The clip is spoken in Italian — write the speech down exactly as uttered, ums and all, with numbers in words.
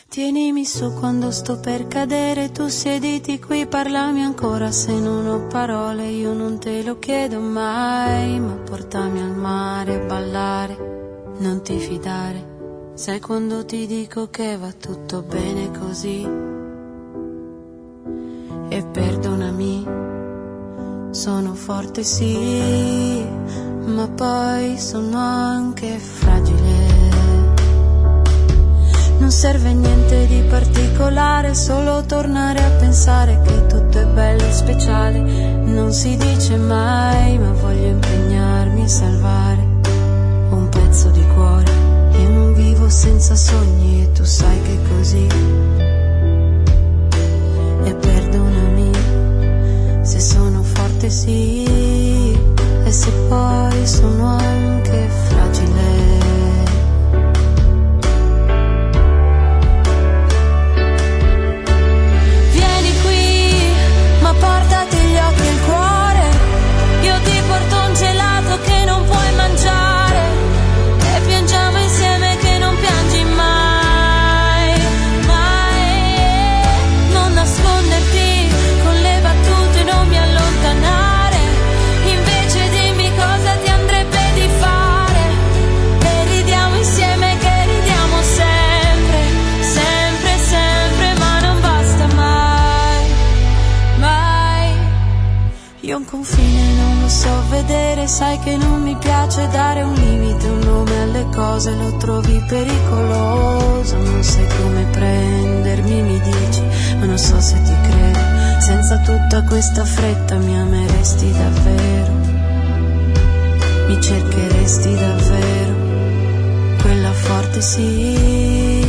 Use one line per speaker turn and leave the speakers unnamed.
Tienimi su quando sto per cadere, tu siediti qui, parlami ancora se non ho parole, io non te lo chiedo mai, ma portami al mare a ballare, non ti fidare, sai quando ti dico che va tutto bene così, e perdonami, sono forte sì, ma poi sono anche fragile. Non serve niente di particolare, solo tornare a pensare che tutto è bello e speciale. Non si dice mai, ma voglio impegnarmi a salvare un pezzo di cuore. Io non vivo senza sogni e tu sai che è così. E perdonami se sono forte sì, e se poi sono anche fragile. Portati gli occhi e il cuore, io ti porto un gelato che non puoi mangiare, e piangiamo insieme che non piangi mai, mai. Non nasconderti con le battute, non mi allontanare, invece dimmi cosa ti andrebbe di fare, e ridiamo insieme che ridiamo sempre, sempre, sempre, ma non basta mai. Io un confine non lo so vedere, sai che non mi piace dare un limite, un nome alle cose, lo trovi pericoloso, non sai come prendermi, mi dici, ma non so se ti credo, senza tutta questa fretta mi ameresti davvero, mi cercheresti davvero, quella forte sì.